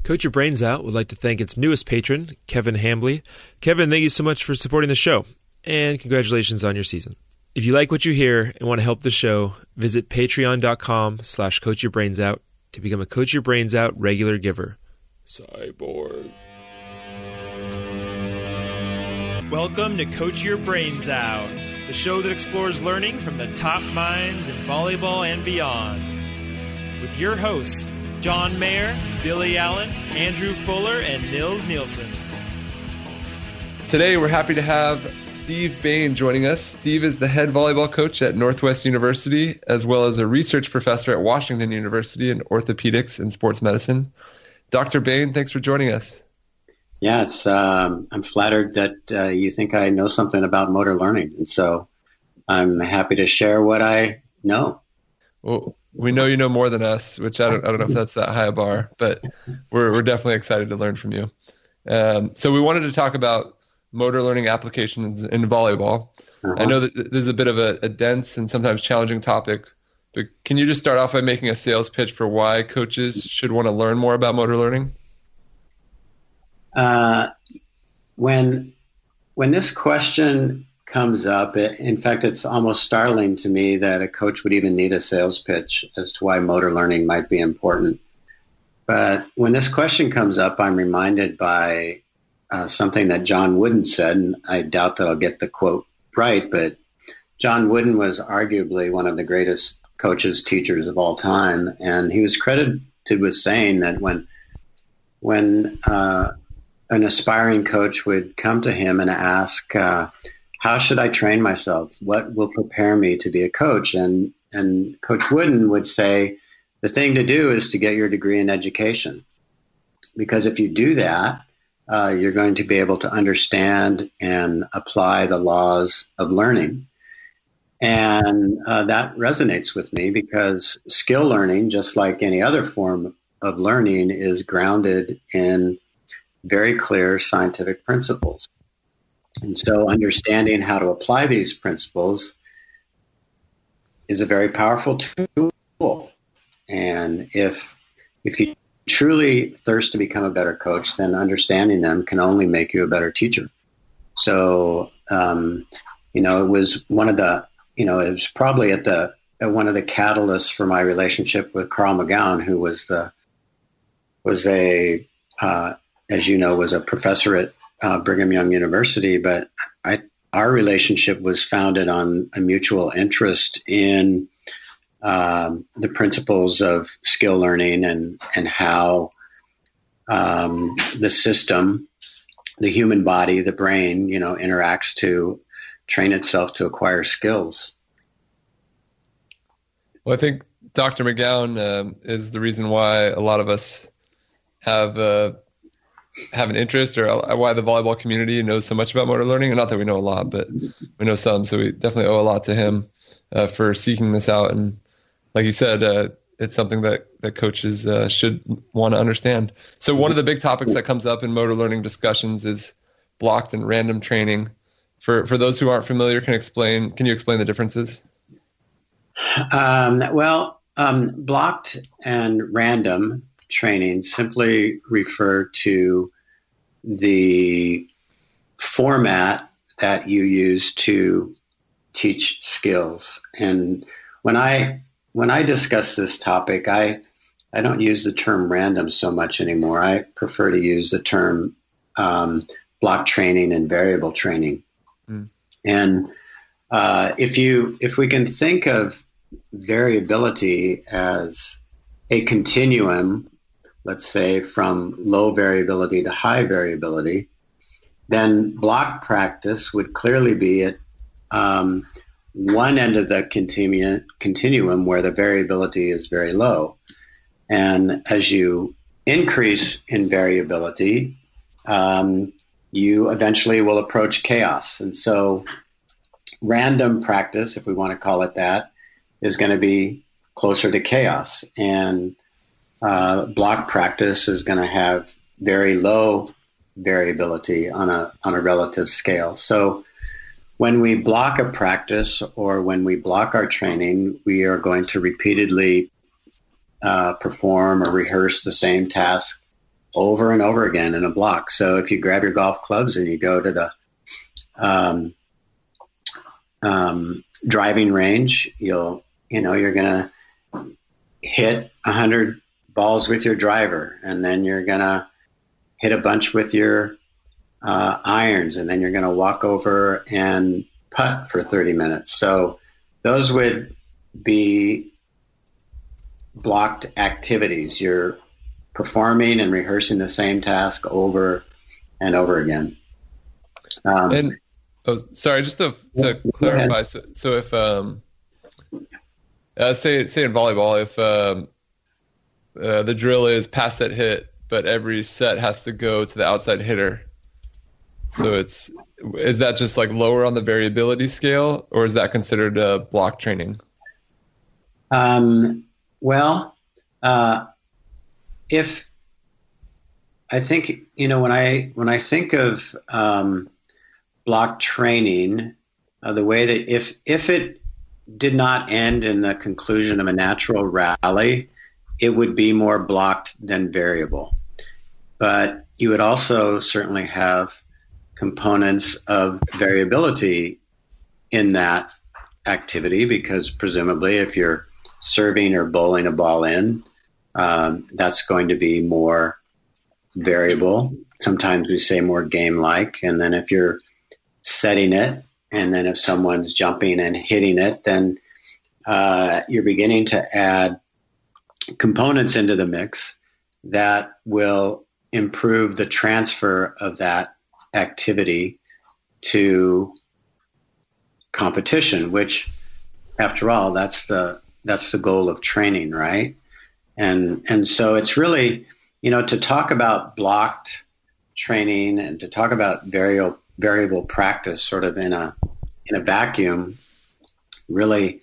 Coach Your Brains Out would like to thank its newest patron, Kevin Hambley. Kevin, thank you so much for supporting the show, and congratulations on your season. If you like what you hear and want to help the show, visit patreon.com/coachyourbrainsout to become a Coach Your Brains Out regular giver. Cyborg. Welcome to Coach Your Brains Out, the show that explores learning from the top minds in volleyball and beyond. With your hosts, John Mayer, Billy Allen, Andrew Fuller, and Nils Nielsen. Today we're happy to have Steve Bain joining us. Steve is the head volleyball coach at Northwest University, as well as a research professor at Washington University in orthopedics and sports medicine. Dr. Bain, thanks for joining us. Yes, I'm flattered that you think I know something about motor learning, and so I'm happy to share what I know. Well, we know you know more than us, which I don't know if that's that high a bar, but we're definitely excited to learn from you. So we wanted to talk about motor learning applications in volleyball. I know that this is a bit of a dense and sometimes challenging topic, but can you just start off by making a sales pitch for why coaches should want to learn more about motor learning? When this question comes up, in fact, it's almost startling to me that a coach would even need a sales pitch as to why motor learning might be important. But when this question comes up, I'm reminded by something that John Wooden said, and I doubt that I'll get the quote right, but John Wooden was arguably one of the greatest coaches, teachers of all time, and he was credited with saying that when an aspiring coach would come to him and ask, how should I train myself? What will prepare me to be a coach? And Coach Wooden would say, the thing to do is to get your degree in education. Because if you do that, you're going to be able to understand and apply the laws of learning. And that resonates with me because skill learning, just like any other form of learning, is grounded in very clear scientific principles. And so understanding how to apply these principles is a very powerful tool. And if you truly thirst to become a better coach, then understanding them can only make you a better teacher. So, it was one of the, it was probably at one of the catalysts for my relationship with Carl McGowan, who was a professor at Brigham Young University, but our relationship was founded on a mutual interest in the principles of skill learning and how the system, the human body, the brain, interacts to train itself to acquire skills. Well, I think Dr. McGowan is the reason why a lot of us have an interest, or why the volleyball community knows so much about motor learning. And not that we know a lot, but we know some. So we definitely owe a lot to him for seeking this out. And like you said, it's something that coaches should want to understand. So one of the big topics that comes up in motor learning discussions is blocked and random training. For those who aren't familiar, can you explain the differences? Blocked and random training simply refer to the format that you use to teach skills. And when I discuss this topic, I don't use the term random so much anymore. I prefer to use the term block training and variable training. And if we can think of variability as a continuum, let's say from low variability to high variability, then block practice would clearly be at one end of the continuum where the variability is very low. And as you increase in variability, you eventually will approach chaos. And so random practice, if we want to call it that, is going to be closer to chaos. And block practice is going to have very low variability on a relative scale. So when we block a practice or when we block our training, we are going to repeatedly perform or rehearse the same task over and over again in a block. So if you grab your golf clubs and you go to the driving range, you're going to hit 100 balls with your driver, and then you're going to hit a bunch with your irons, and then you're going to walk over and putt for 30 minutes. So those would be blocked activities. You're performing and rehearsing the same task over and over again. Sorry, just to clarify. So if say in volleyball, if the drill is pass set hit, but every set has to go to the outside hitter. So is that just like lower on the variability scale, or is that considered block training? If I think, when I think of block training, the way that if it did not end in the conclusion of a natural rally, it would be more blocked than variable. But you would also certainly have components of variability in that activity, because presumably if you're serving or bowling a ball in, that's going to be more variable. Sometimes we say more game-like. And then if you're setting it, and then if someone's jumping and hitting it, then you're beginning to add components into the mix that will improve the transfer of that activity to competition, which, after all, that's the goal of training, right? And so it's really, to talk about blocked training and to talk about variable practice sort of in a vacuum, really,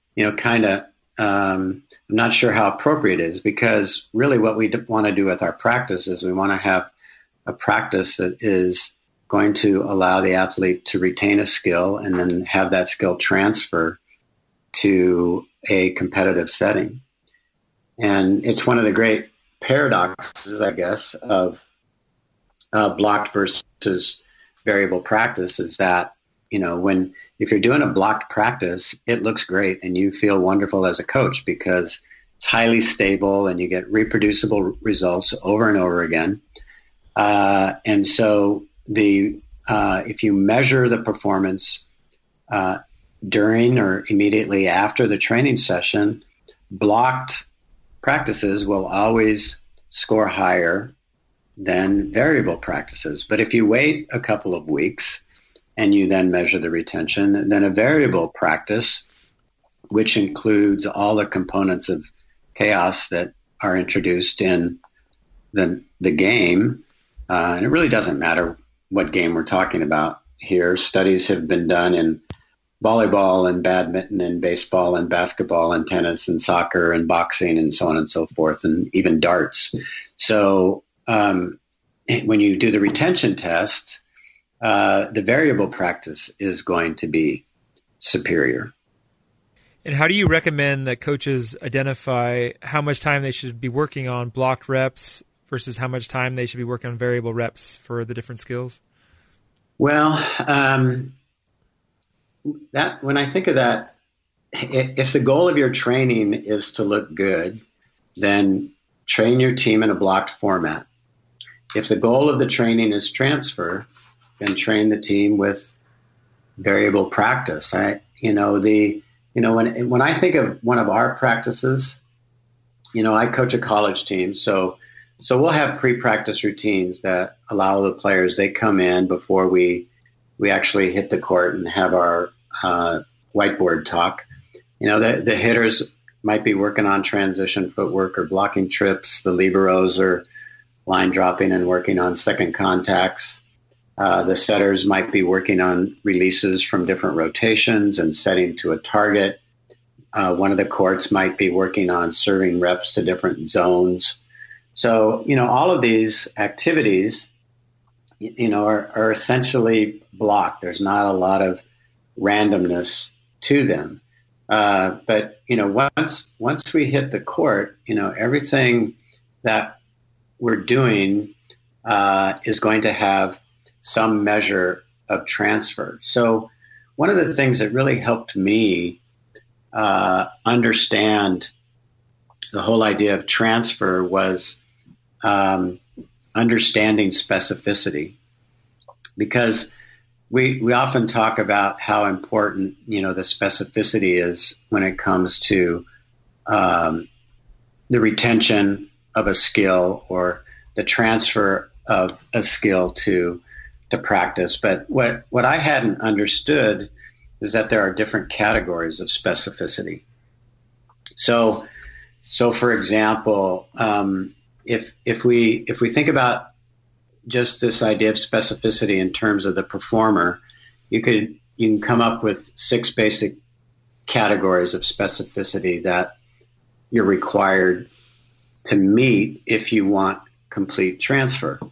I'm not sure how appropriate it is, because really what we want to do with our practice is we want to have a practice that is going to allow the athlete to retain a skill and then have that skill transfer to a competitive setting. And it's one of the great paradoxes, I guess, of blocked versus variable practice is that, if you're doing a blocked practice, it looks great and you feel wonderful as a coach because it's highly stable and you get reproducible results over and over again. And so if you measure the performance during or immediately after the training session, blocked practices will always score higher than variable practices. But if you wait a couple of weeks and you then measure the retention, then a variable practice, which includes all the components of chaos that are introduced in the game, and it really doesn't matter what game we're talking about here. Studies have been done in volleyball and badminton and baseball and basketball and tennis and soccer and boxing and so on and so forth, and even darts. So when you do the retention test, the variable practice is going to be superior. And how do you recommend that coaches identify how much time they should be working on blocked reps versus how much time they should be working on variable reps for the different skills? Well, when I think of that, if the goal of your training is to look good, then train your team in a blocked format. If the goal of the training is transfer, then train the team with variable practice. When I think of one of our practices, I coach a college team, so we'll have pre-practice routines that allow the players, they come in before we actually hit the court and have our whiteboard talk. The hitters might be working on transition footwork or blocking trips. The liberos are line dropping and working on second contacts. The setters might be working on releases from different rotations and setting to a target. One of the courts might be working on serving reps to different zones. So, all of these activities, are essentially blocked. There's not a lot of randomness to them. But, once we hit the court, everything that we're doing is going to have some measure of transfer. So one of the things that really helped me understand the whole idea of transfer was understanding specificity, because we often talk about how important, the specificity is when it comes to the retention of a skill or the transfer of a skill to practice. But what I hadn't understood is that there are different categories of specificity. So for example, if we think about just this idea of specificity in terms of the performer, you can come up with 6 basic categories of specificity that you're required to meet if you want complete transfer.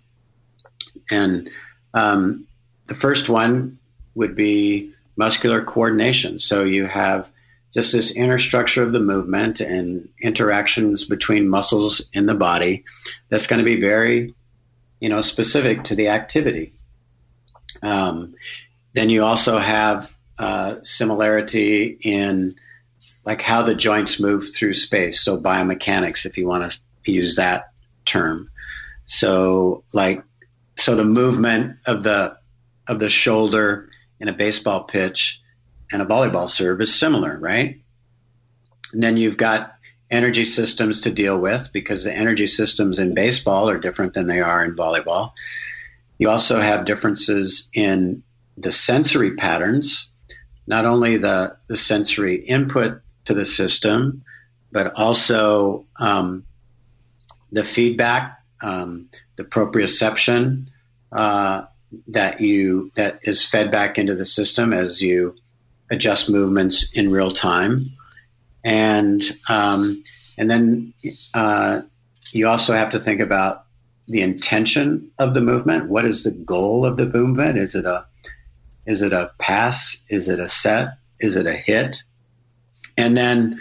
And the first one would be muscular coordination. So you have just this inner structure of the movement and interactions between muscles in the body that's going to be very, specific to the activity. Then you also have similarity in like how the joints move through space. So biomechanics, if you want to use that term. So the movement of the shoulder in a baseball pitch and a volleyball serve is similar, right? And then you've got energy systems to deal with, because the energy systems in baseball are different than they are in volleyball. You also have differences in the sensory patterns, not only the sensory input to the system, but also the feedback, the proprioception that is fed back into the system as you adjust movements in real time. And then you also have to think about the intention of the movement. What is the goal of the movement? Is it a pass? Is it a set? Is it a hit? And then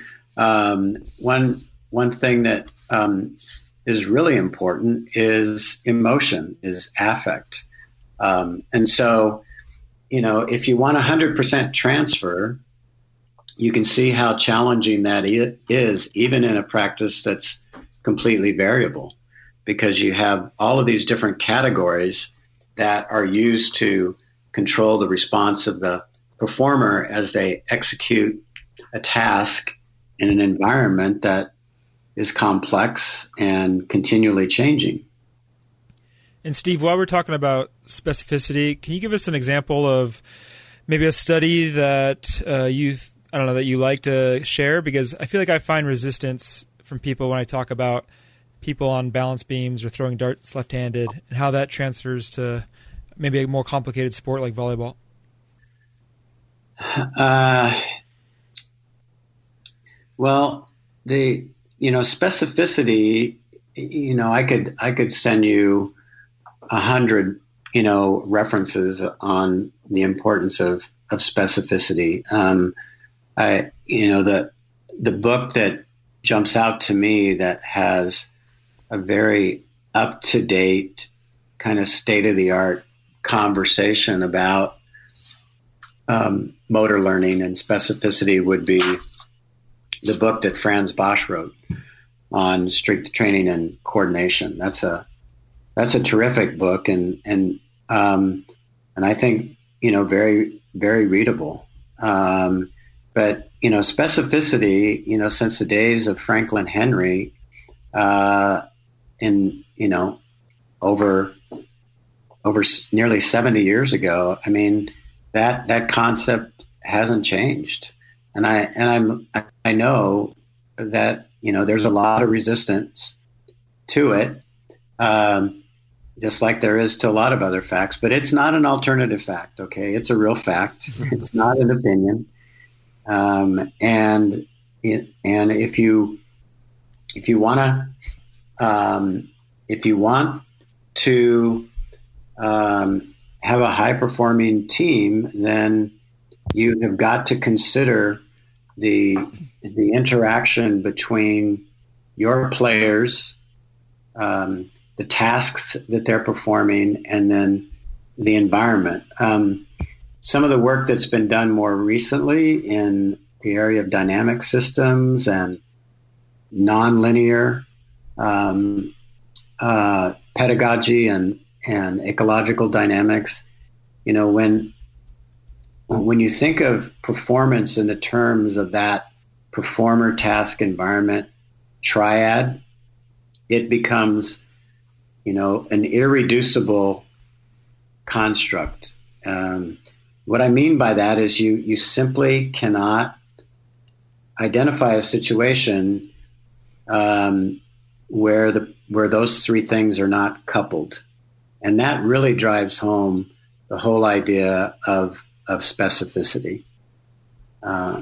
one thing that is really important is emotion, is affect. And so, if you want 100% transfer, you can see how challenging that is, even in a practice that's completely variable, because you have all of these different categories that are used to control the response of the performer as they execute a task in an environment that is complex and continually changing. And Steve, while we're talking about specificity, can you give us an example of maybe a study that that you like to share? Because I feel like I find resistance from people when I talk about people on balance beams or throwing darts left-handed, and how that transfers to maybe a more complicated sport like volleyball. Well, the specificity, I could send you 100 references on the importance of specificity. The book that jumps out to me that has a very up-to-date kind of state-of-the-art conversation about motor learning and specificity would be the book that Franz Bosch wrote on strength training and coordination. That's a terrific book, and I think very, very readable. But specificity, since the days of Franklin Henry, over nearly 70 years ago, I mean, that concept hasn't changed, and I know that there's a lot of resistance to it, just like there is to a lot of other facts. But it's not an alternative fact. Okay, it's a real fact. It's not an opinion. And if you want to have a high performing team, then you have got to consider the interaction between your players, the tasks that they're performing, and then the environment. Some of the work that's been done more recently in the area of dynamic systems and nonlinear pedagogy and ecological dynamics. You know, when you think of performance in the terms of that performer, task, environment triad, it becomes, you know, an irreducible construct. What I mean by that is you simply cannot identify a situation where those three things are not coupled, and that really drives home the whole idea of specificity. Does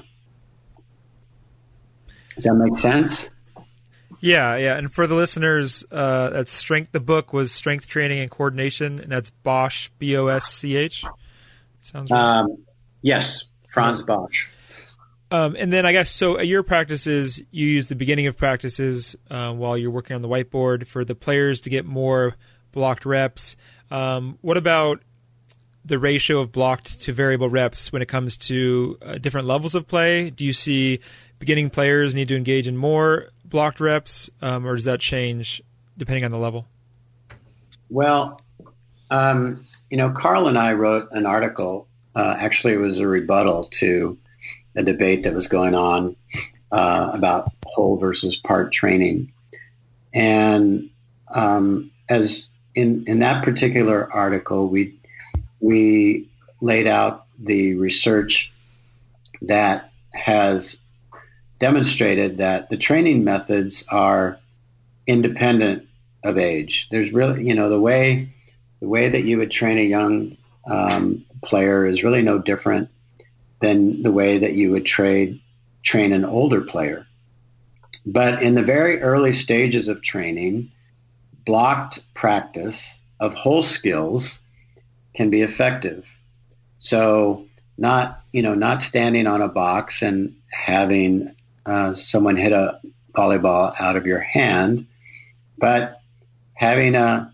that make sense? Yeah. And for the listeners, that's strength. The book was Strength Training and Coordination, and that's Bosch, Bosch. Sounds right. Yes, Franz Bosch. And then I guess, so at your practices, you use the beginning of practices while you're working on the whiteboard for the players to get more blocked reps. What about the ratio of blocked to variable reps when it comes to different levels of play? Do you see beginning players need to engage in more blocked reps, or does that change depending on the level? Well, you know, Carl and I wrote an article. Actually, it was a rebuttal to a debate that was going on about whole versus part training. And as in that particular article, we laid out the research that has demonstrated that the training methods are independent of age. There's really, you know, the way that you would train a young player is really no different than the way that you would train an older player. But in the very early stages of training, blocked practice of whole skills can be effective. So not standing on a box and having someone hit a volleyball out of your hand, but having a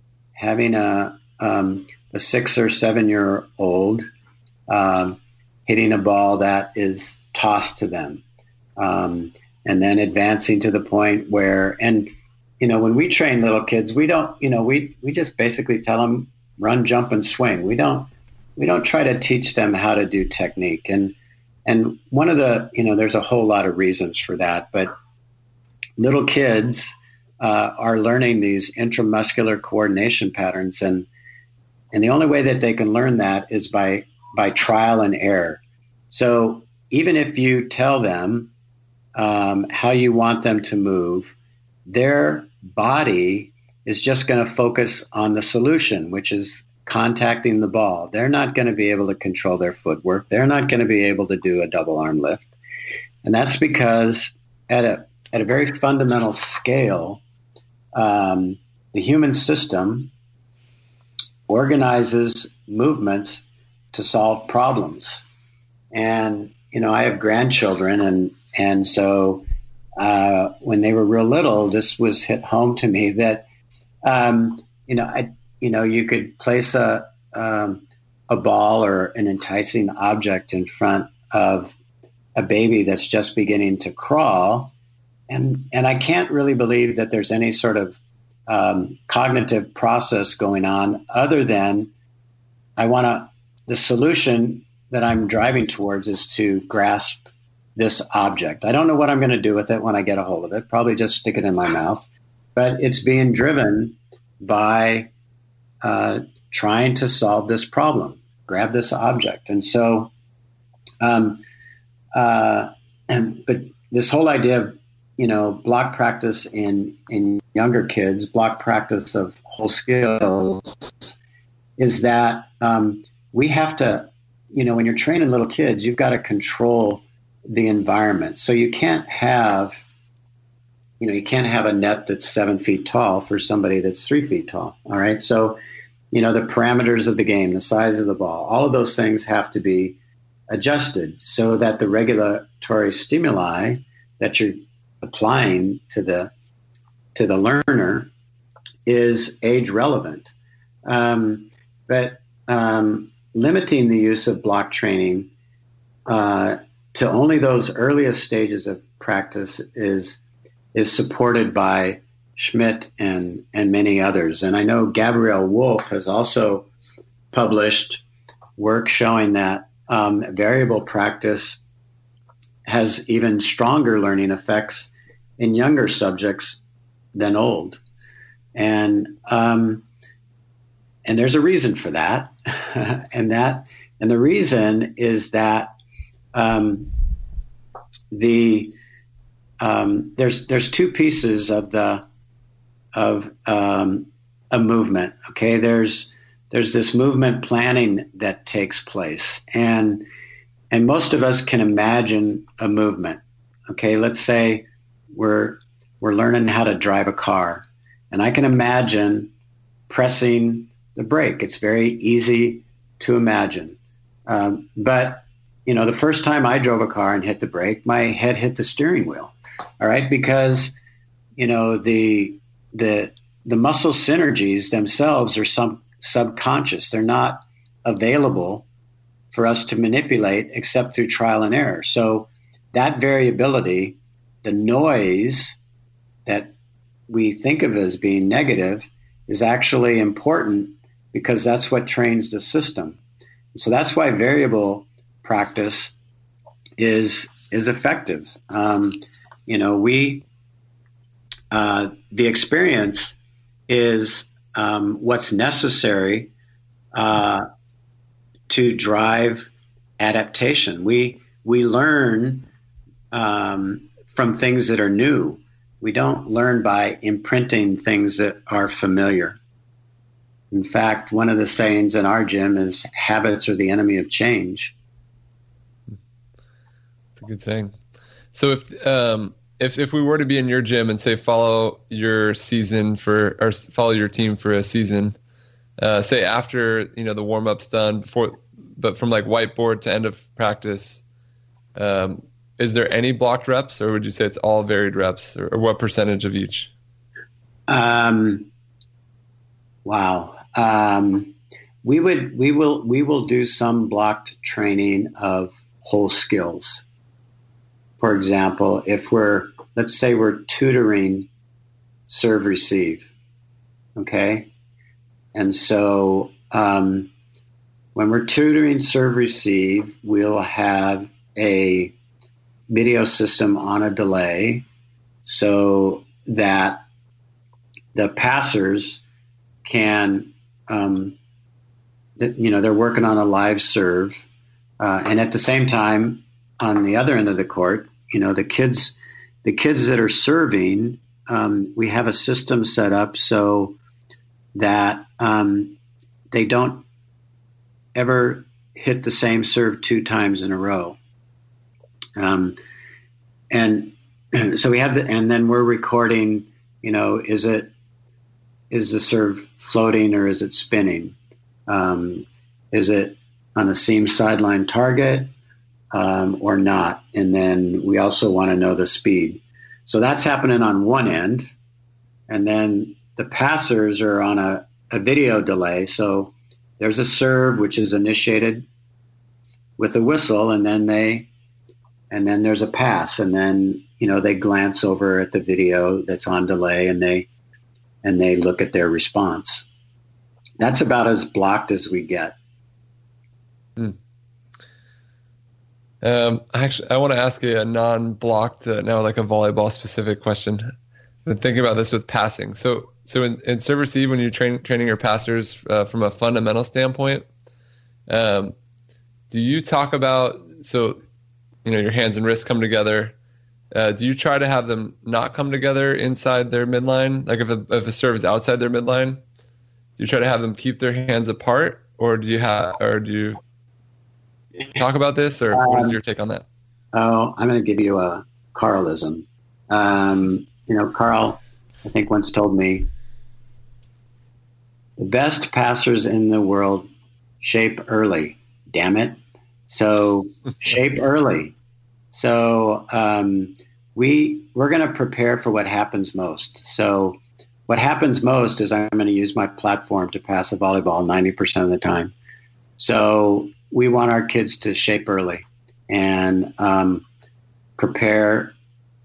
6 or 7 year old hitting a ball that is tossed to them, and then advancing to the point where, and you know, when we train little kids, we don't, you know, we just basically tell them run, jump, and swing. We don't try to teach them how to do technique. And one of the, you know, there's a whole lot of reasons for that, but little kids are learning these intramuscular coordination patterns, and the only way that they can learn that is by trial and error. So even if you tell them how you want them to move, their body is just going to focus on the solution, which is contacting the ball. They're not going to be able to control their footwork. They're not going to be able to do a double arm lift. And that's because at a very fundamental scale, the human system organizes movements to solve problems. And, you know, I have grandchildren, and so when they were real little, this was hit home to me that, you could place a ball or an enticing object in front of a baby that's just beginning to crawl. And I can't really believe that there's any sort of cognitive process going on other than the solution that I'm driving towards is to grasp this object. I don't know what I'm going to do with it when I get a hold of it, probably just stick it in my mouth, but it's being driven by trying to solve this problem, grab this object. And so, but this whole idea of, you know, block practice in younger kids, block practice of whole skills, is that we have to, you know, when you're training little kids, you've got to control the environment. So you can't have a net that's 7 feet tall for somebody that's 3 feet tall. All right. So, you know, the parameters of the game, the size of the ball, all of those things have to be adjusted so that the regulatory stimuli that you're applying to the learner is age relevant. But limiting the use of block training to only those earliest stages of practice is supported by Schmidt and many others. And I know Gabrielle Wolf has also published work showing that variable practice has even stronger learning effects in younger subjects than old. And there's a reason for that. and the reason is that there's two pieces of a movement. Okay, there's this movement planning that takes place, and most of us can imagine a movement. Okay, let's say we're learning how to drive a car, and I can imagine pressing the brake. It's very easy to imagine, but the first time I drove a car and hit the brake, my head hit the steering wheel. All right, because the muscle synergies themselves are subconscious. They're not available for us to manipulate except through trial and error. So that variability, the noise that we think of as being negative, is actually important because that's what trains the system. So that's why variable practice is effective. The experience is what's necessary to drive adaptation. We learn from things that are new. We don't learn by imprinting things that are familiar. In fact, one of the sayings in our gym is habits are the enemy of change. That's a good saying. So if we were to be in your gym and say follow your team for a season, say after the warm up's done, but from like whiteboard to end of practice, is there any blocked reps, or would you say it's all varied reps, or what percentage of each? Wow. We will do some blocked training of whole skills. For example, let's say we're tutoring serve receive. Okay. And so, when we're tutoring serve receive, we'll have a video system on a delay so that the passers can, they're working on a live serve. And at the same time, on the other end of the court, the kids that are serving, we have a system set up so that they don't ever hit the same serve 2 times in a row. And so we have and then we're recording, is the serve floating or is it spinning? Is it on a seam sideline target or not? And then we also want to know the speed. So that's happening on one end. And then the passers are on a video delay. So there's a serve which is initiated with a whistle, and then there's a pass, and then they glance over at the video that's on delay, and they look at their response. That's about as blocked as we get. Actually, I want to ask you a non-blocked, now like a volleyball specific question. I've been thinking about this with passing. So in serve receive, when you're training your passers from a fundamental standpoint, do you talk about, your hands and wrists come together. Do you try to have them not come together inside their midline? Like if a serve is outside their midline, do you try to have them keep their hands apart, or do you talk about this, or what is your take on that? Oh, I'm going to give you a Carlism. Carl, I think, once told me, the best passers in the world shape early. Damn it. So shape early. So we're going to prepare for what happens most. So what happens most is I'm going to use my platform to pass a volleyball 90% of the time. So we want our kids to shape early and prepare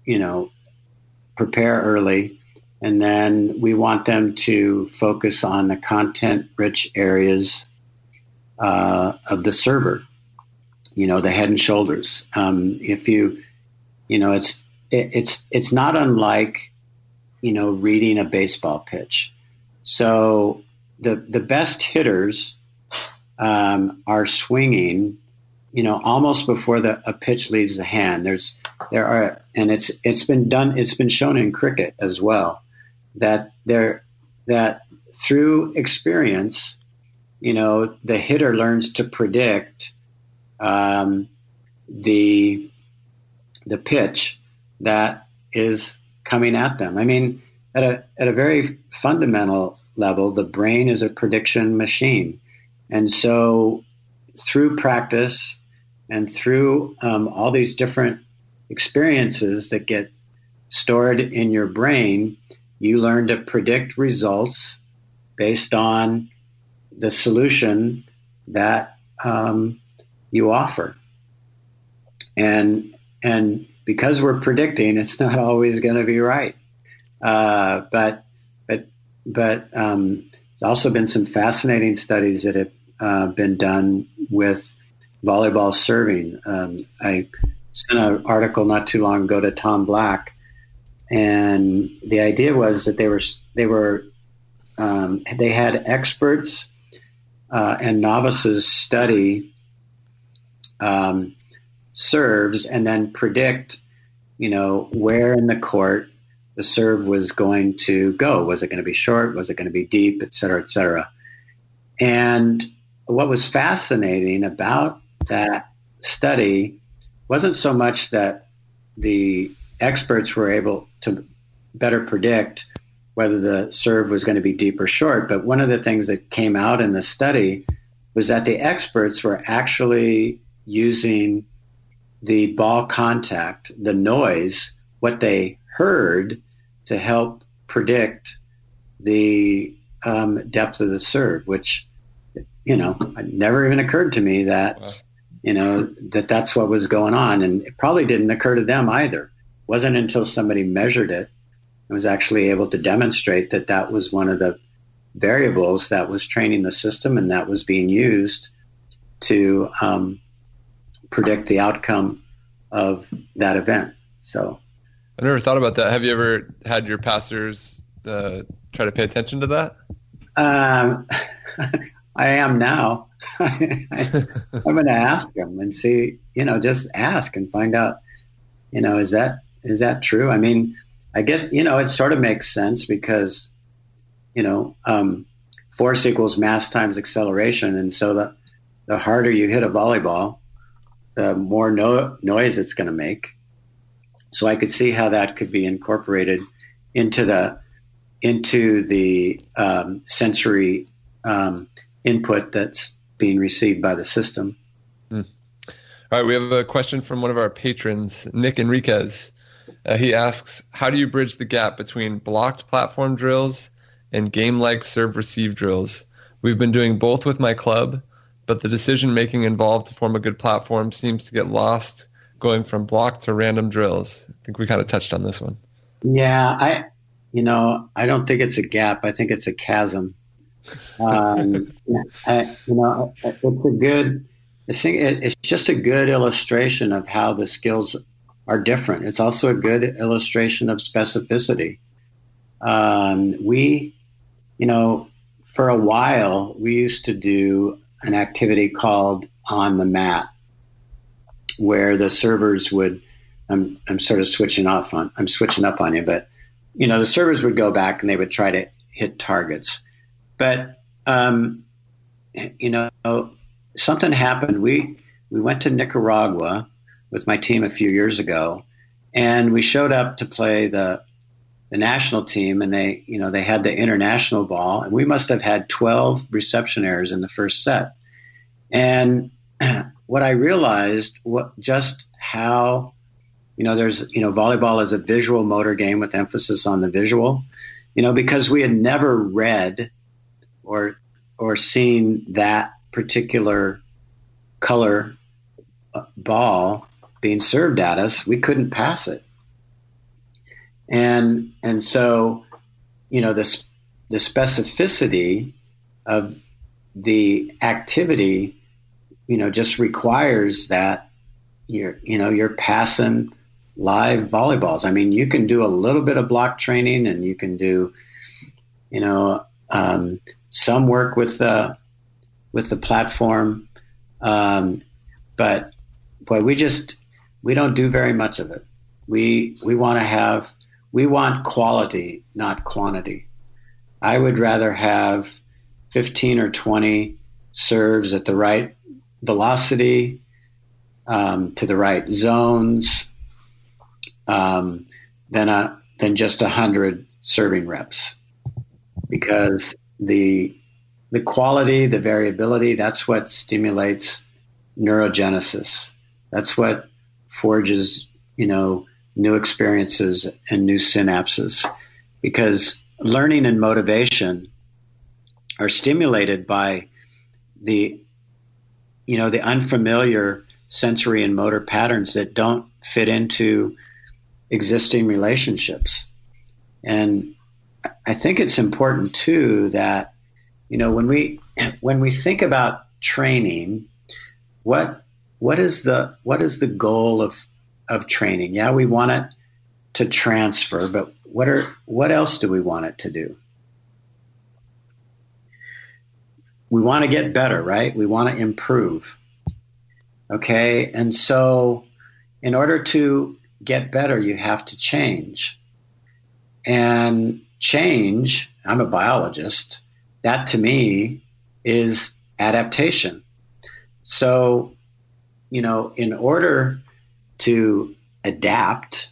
early. And then we want them to focus on the content-rich areas of the server, the head and shoulders. It's not unlike, reading a baseball pitch. So the best hitters are swinging, almost before a pitch leaves the hand. It's been shown in cricket as well that through experience, the hitter learns to predict the pitch that is coming at them. I mean, at a very fundamental level, the brain is a prediction machine. And so through practice and through all these different experiences that get stored in your brain, you learn to predict results based on the solution that you offer. And because we're predicting, it's not always going to be right. But there's also been some fascinating studies that have been done with volleyball serving. I sent an article not too long ago to Tom Black, and the idea was that they had experts and novices study serves and then predict, where in the court the serve was going to go. Was it going to be short? Was it going to be deep, et cetera, et cetera? And what was fascinating about that study wasn't so much that the experts were able to better predict whether the serve was going to be deep or short, but one of the things that came out in the study was that the experts were actually using the ball contact, the noise, what they heard, to help predict the depth of the serve, which, it never even occurred to me that, wow. That's what was going on. And it probably didn't occur to them either. It wasn't until somebody measured it and was actually able to demonstrate that was one of the variables that was training the system and that was being used to predict the outcome of that event. So I never thought about that. Have you ever had your passers try to pay attention to that? I am now. I'm going to ask them and see, just ask and find out, is that true? I mean, I guess, it sort of makes sense because, force equals mass times acceleration. And so the harder you hit a volleyball, the more noise it's going to make. So I could see how that could be incorporated into the sensory input that's being received by the system. All right, we have a question from one of our patrons, Nick Enriquez. He asks, how do you bridge the gap between blocked platform drills and game-like serve-receive drills? We've been doing both with my club, but the decision-making involved to form a good platform seems to get lost going from block to random drills. I think we kind of touched on this one. Yeah, I don't think it's a gap. I think it's a chasm. It's just a good illustration of how the skills are different. It's also a good illustration of specificity. For a while, we used to do an activity called on the mat, where the servers would, I'm sort of switching up on you, but, the servers would go back and they would try to hit targets. But, something happened. We went to Nicaragua with my team a few years ago, and we showed up to play the national team, and they had the international ball, and we must have had 12 reception errors in the first set. And what I realized, just how, volleyball is a visual motor game with emphasis on the visual. because we had never read or seen that particular color ball being served at us, we couldn't pass it. And so, the specificity of the activity, just requires that you're passing live volleyballs. I mean, you can do a little bit of block training, and you can do, some work with the platform, but boy, we don't do very much of it. We want quality, not quantity. I would rather have 15 or 20 serves at the right velocity, to the right zones, than just 100 serving reps, because the quality, the variability, that's what stimulates neurogenesis. That's what forges, new experiences and new synapses, because learning and motivation are stimulated by the unfamiliar sensory and motor patterns that don't fit into existing relationships. And I think it's important too that, when we think about training, what is the goal of training? Yeah, we want it to transfer, but what else do we want it to do? We want to get better, right? We want to improve. Okay, and so in order to get better, you have to change. And change, I'm a biologist, that to me is adaptation. So, in order to adapt,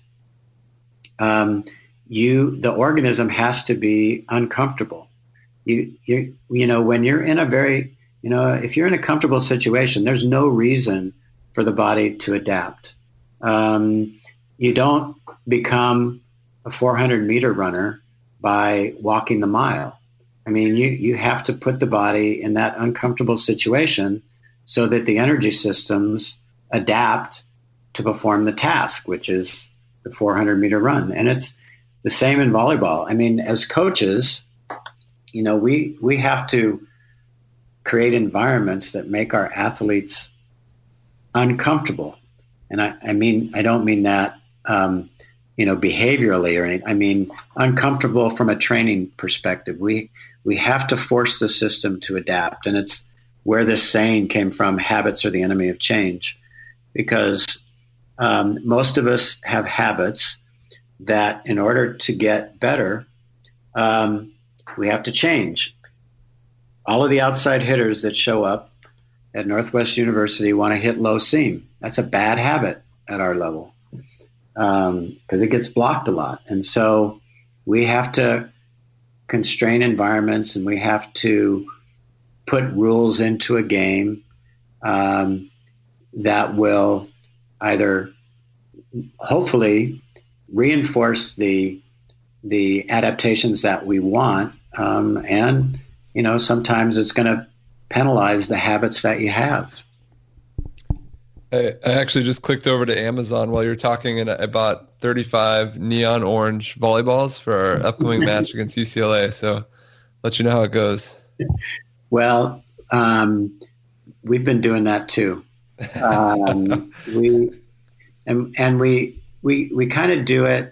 the organism has to be uncomfortable. When you're in a very, if you're in a comfortable situation, there's no reason for the body to adapt. You don't become a 400-meter runner by walking the mile. I mean, you have to put the body in that uncomfortable situation so that the energy systems adapt to perform the task, which is the 400-meter run. And it's the same in volleyball. I mean, as coaches, we have to create environments that make our athletes uncomfortable. And I don't mean that, behaviorally or anything. I mean, uncomfortable from a training perspective. We have to force the system to adapt. And it's where this saying came from, habits are the enemy of change, because most of us have habits that in order to get better, we have to change. All of the outside hitters that show up at Northwest University want to hit low seam. That's a bad habit at our level, because it gets blocked a lot. And so we have to constrain environments, and we have to put rules into a game that will either hopefully reinforce the adaptations that we want, and sometimes it's going to penalize the habits that you have. I actually just clicked over to Amazon while you were talking, and I bought 35 neon orange volleyballs for our upcoming match against UCLA. So let you know how it goes. Well, we've been doing that too. We kind of do it.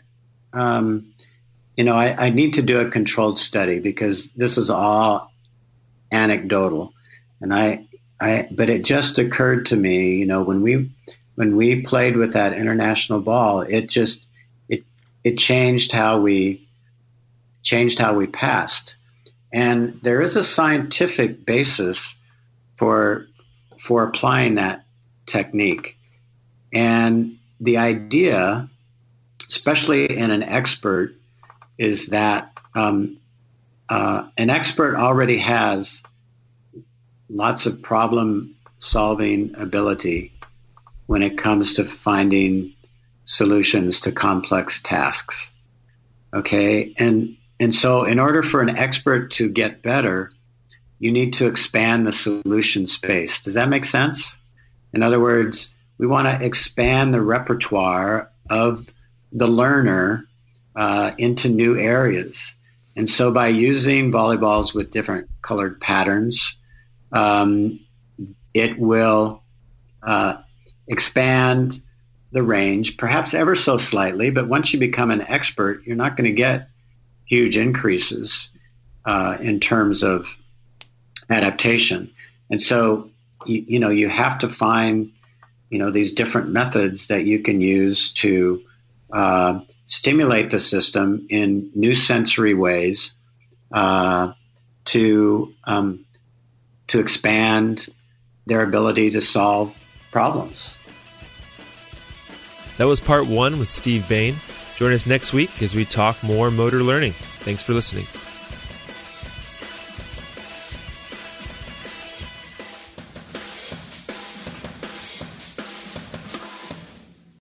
I need to do a controlled study because this is all anecdotal, but it just occurred to me, when we played with that international ball, it changed how we passed. And there is a scientific basis for applying that technique. And the idea, especially in an expert, is that an expert already has lots of problem-solving ability when it comes to finding solutions to complex tasks. Okay, and And so in order for an expert to get better, you need to expand the solution space. Does that make sense? In other words, we want to expand the repertoire of the learner into new areas. And so by using volleyballs with different colored patterns, it will expand the range, perhaps ever so slightly. But once you become an expert, you're not going to get huge increases in terms of adaptation. And so, you have to find, these different methods that you can use to stimulate the system in new sensory ways to expand their ability to solve problems. That was part 1 with Steve Bain. Join us next week as we talk more motor learning. Thanks for listening.